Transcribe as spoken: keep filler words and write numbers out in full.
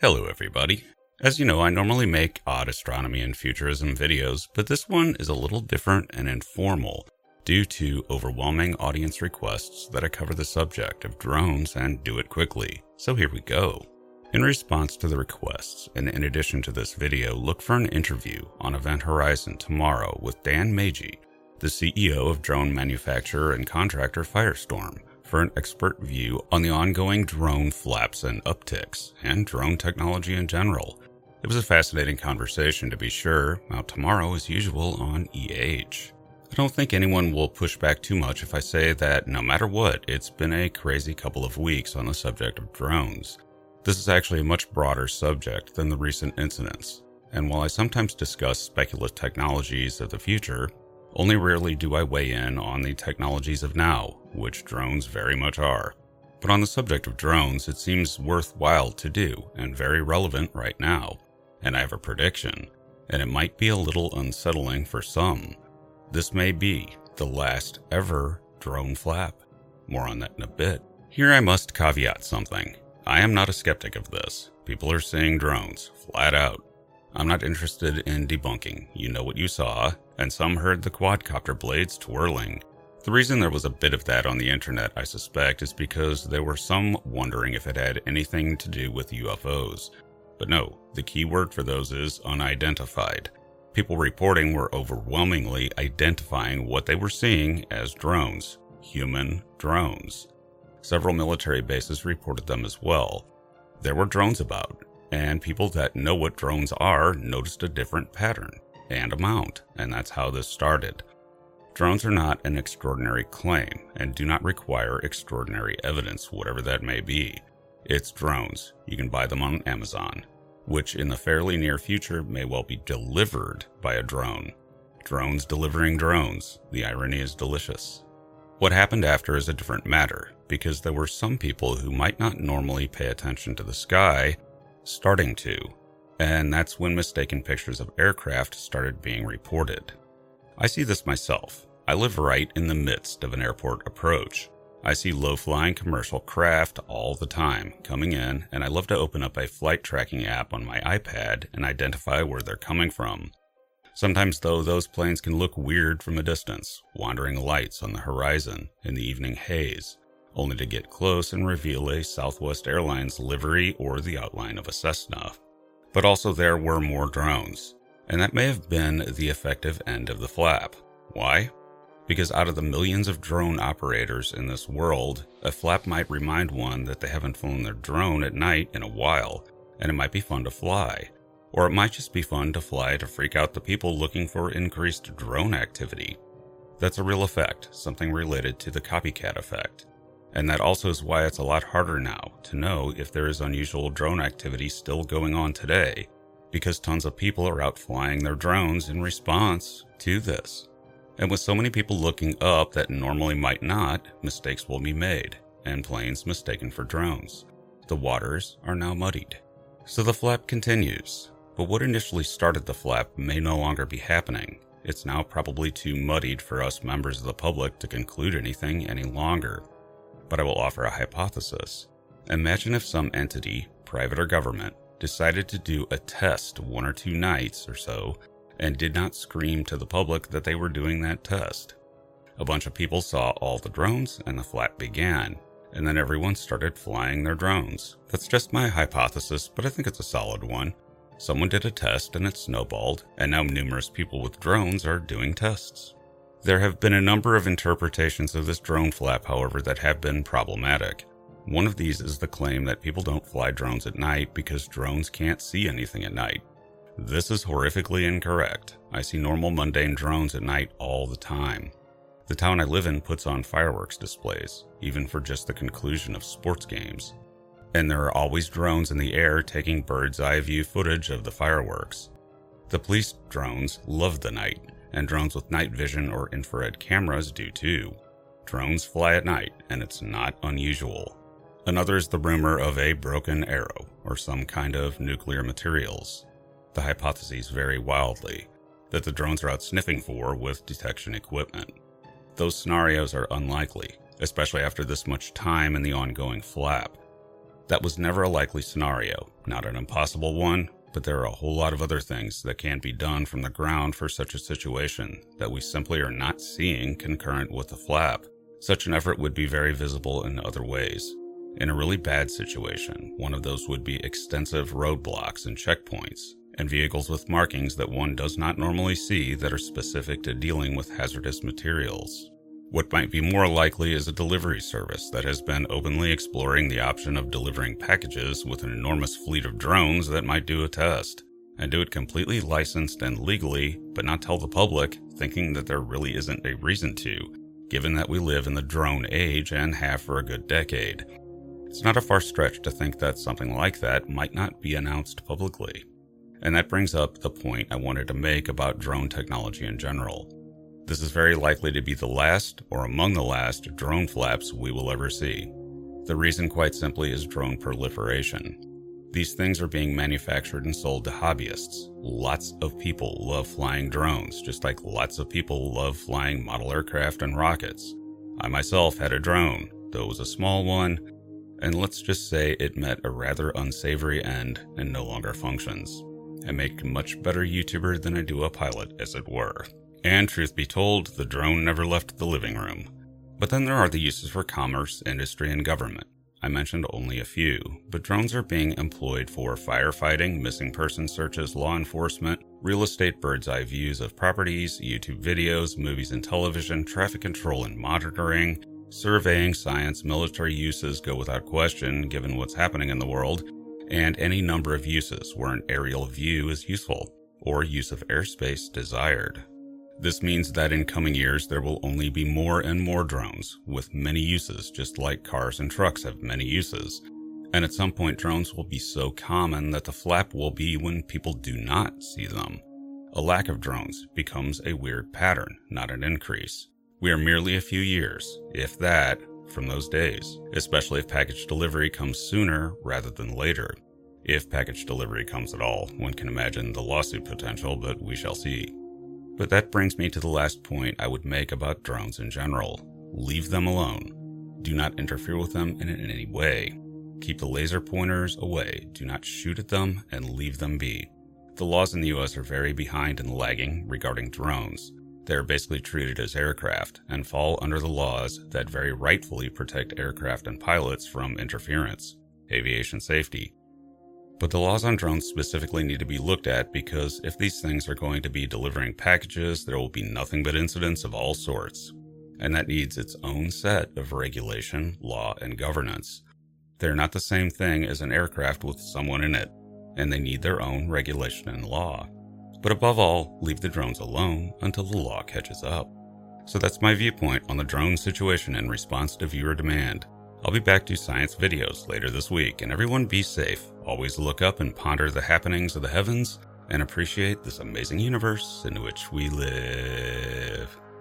Hello everybody. As you know, I normally make odd astronomy and futurism videos, but this one is a little different and informal due to overwhelming audience requests that I cover the subject of drones and do it quickly. So here we go. In response to the requests, and in addition to this video, look for an interview on Event Horizon tomorrow with Dan Magee, the C E O of drone manufacturer and contractor Firestorm, for an expert view on the ongoing drone flaps and upticks, and drone technology in general. It was a fascinating conversation to be sure, out tomorrow as usual on E H. I don't think anyone will push back too much if I say that no matter what, it's been a crazy couple of weeks on the subject of drones. This is actually a much broader subject than the recent incidents, and while I sometimes discuss speculative technologies of the future, only rarely do I weigh in on the technologies of now, which drones very much are. But on the subject of drones, it seems worthwhile to do, and very relevant right now. And I have a prediction, and it might be a little unsettling for some. This may be the last ever drone flap. More on that in a bit. Here I must caveat something. I am not a skeptic of this. People are seeing drones, flat out. I'm not interested in debunking. You know what you saw, and some heard the quadcopter blades twirling. The reason there was a bit of that on the internet, I suspect, is because there were some wondering if it had anything to do with U F Os. But no, the key word for those is unidentified. People reporting were overwhelmingly identifying what they were seeing as drones, human drones. Several military bases reported them as well. There were drones about, and people that know what drones are noticed a different pattern and amount, and that's how this started. Drones are not an extraordinary claim and do not require extraordinary evidence, whatever that may be. It's drones. You can buy them on Amazon, which in the fairly near future may well be delivered by a drone. Drones delivering drones. The irony is delicious. What happened after is a different matter, because there were some people who might not normally pay attention to the sky starting to, and that's when mistaken pictures of aircraft started being reported. I see this myself. I live right in the midst of an airport approach. I see low-flying commercial craft all the time coming in, and I love to open up a flight tracking app on my iPad and identify where they're coming from. Sometimes, though, those planes can look weird from a distance, wandering lights on the horizon in the evening haze, only to get close and reveal a Southwest Airlines livery or the outline of a Cessna. But also there were more drones, and that may have been the effective end of the flap. Why? Because out of the millions of drone operators in this world, a flap might remind one that they haven't flown their drone at night in a while, and it might be fun to fly. Or it might just be fun to fly to freak out the people looking for increased drone activity. That's a real effect, something related to the copycat effect. And that also is why it's a lot harder now to know if there is unusual drone activity still going on today, because tons of people are out flying their drones in response to this. And with so many people looking up that normally might not, mistakes will be made, and planes mistaken for drones. The waters are now muddied. So the flap continues, but what initially started the flap may no longer be happening. It's now probably too muddied for us members of the public to conclude anything any longer. But I will offer a hypothesis. Imagine if some entity, private or government, decided to do a test one or two nights or so and did not scream to the public that they were doing that test. A bunch of people saw all the drones and the flap began, and then everyone started flying their drones. That's just my hypothesis, but I think it's a solid one. Someone did a test and it snowballed, and now numerous people with drones are doing tests. There have been a number of interpretations of this drone flap, however, that have been problematic. One of these is the claim that people don't fly drones at night because drones can't see anything at night. This is horrifically incorrect. I see normal mundane drones at night all the time. The town I live in puts on fireworks displays, even for just the conclusion of sports games. And there are always drones in the air taking bird's eye view footage of the fireworks. The police drones love the night, and drones with night vision or infrared cameras do too. Drones fly at night, and it's not unusual. Another is the rumor of a broken arrow, or some kind of nuclear materials. The hypotheses vary wildly, that the drones are out sniffing for with detection equipment. Those scenarios are unlikely, especially after this much time in the ongoing flap. That was never a likely scenario, not an impossible one, but there are a whole lot of other things that can be done from the ground for such a situation that we simply are not seeing concurrent with the flap. Such an effort would be very visible in other ways. In a really bad situation, one of those would be extensive roadblocks and checkpoints, and vehicles with markings that one does not normally see that are specific to dealing with hazardous materials. What might be more likely is a delivery service that has been openly exploring the option of delivering packages with an enormous fleet of drones that might do a test, and do it completely licensed and legally, but not tell the public, thinking that there really isn't a reason to, given that we live in the drone age and have for a good decade. It's not a far stretch to think that something like that might not be announced publicly. And that brings up the point I wanted to make about drone technology in general. This is very likely to be the last, or among the last, drone flaps we will ever see. The reason, quite simply, is drone proliferation. These things are being manufactured and sold to hobbyists. Lots of people love flying drones, just like lots of people love flying model aircraft and rockets. I myself had a drone, though it was a small one, and let's just say it met a rather unsavory end and no longer functions. I make a much better YouTuber than I do a pilot, as it were. And truth be told, the drone never left the living room. But then there are the uses for commerce, industry, and government. I mentioned only a few, but drones are being employed for firefighting, missing person searches, law enforcement, real estate bird's eye views of properties, YouTube videos, movies and television, traffic control and monitoring, surveying, science, military uses go without question given what's happening in the world, and any number of uses where an aerial view is useful, or use of airspace desired. This means that in coming years there will only be more and more drones, with many uses just like cars and trucks have many uses, and at some point drones will be so common that the flap will be when people do not see them. A lack of drones becomes a weird pattern, not an increase. We are merely a few years, if that, from those days, especially if package delivery comes sooner rather than later. If package delivery comes at all, one can imagine the lawsuit potential, but we shall see. But that brings me to the last point I would make about drones in general. Leave them alone. Do not interfere with them in any way. Keep the laser pointers away. Do not shoot at them and leave them be. The laws in the U S are very behind and lagging regarding drones. They are basically treated as aircraft and fall under the laws that very rightfully protect aircraft and pilots from interference, aviation safety. But the laws on drones specifically need to be looked at because if these things are going to be delivering packages, there will be nothing but incidents of all sorts. And that needs its own set of regulation, law, and governance. They're not the same thing as an aircraft with someone in it, and they need their own regulation and law. But above all, leave the drones alone until the law catches up. So that's my viewpoint on the drone situation in response to viewer demand. I'll be back to science videos later this week, and everyone be safe. Always look up and ponder the happenings of the heavens, and appreciate this amazing universe in which we live.